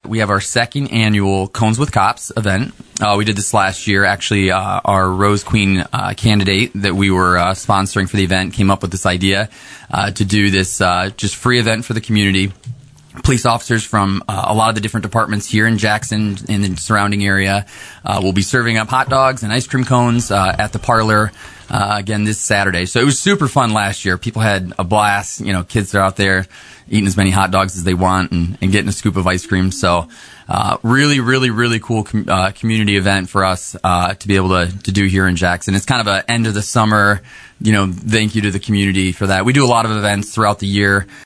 we have our second annual Cones with Cops event. We did this last year. Actually, our Rose Queen candidate that we were sponsoring for the event came up with this idea to do this just free event for the community. Police officers from a lot of the different departments here in Jackson and the surrounding area will be serving up hot dogs and ice cream cones at the parlor again this Saturday. So it was super fun last year. People had a blast. You know, kids are out there eating as many hot dogs as they want and getting a scoop of ice cream. So really cool community event for us to be able to do here in Jackson. It's kind of an end of the summer, thank you to the community for that. We do a lot of events throughout the year.